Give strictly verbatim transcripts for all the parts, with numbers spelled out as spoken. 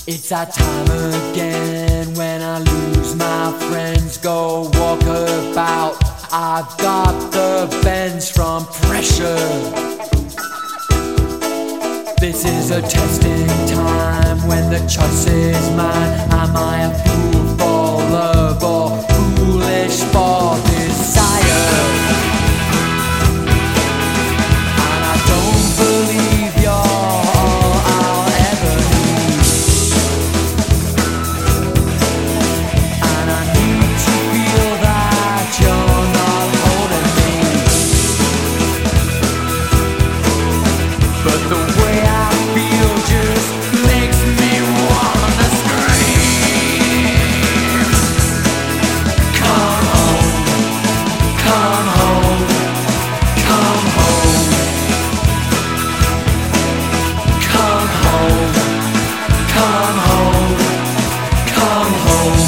It's that time again when I lose my friends, go walk about. I've got the bends from pressure. This is a testing time when the choice is mine. Am I a fool for love or foolish for desire? And I don't believe you're all I'll ever need. And I need to feel that you're not holding me. But the way I feel just makes me wanna scream. Come home, come home, come home. Come home, come home, come home.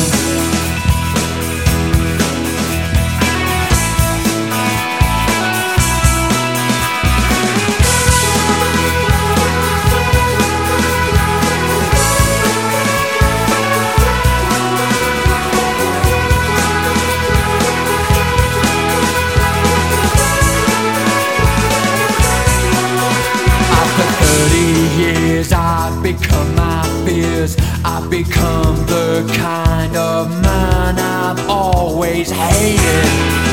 After thirty years I've become my fears. I've become the kind of man I've always hated.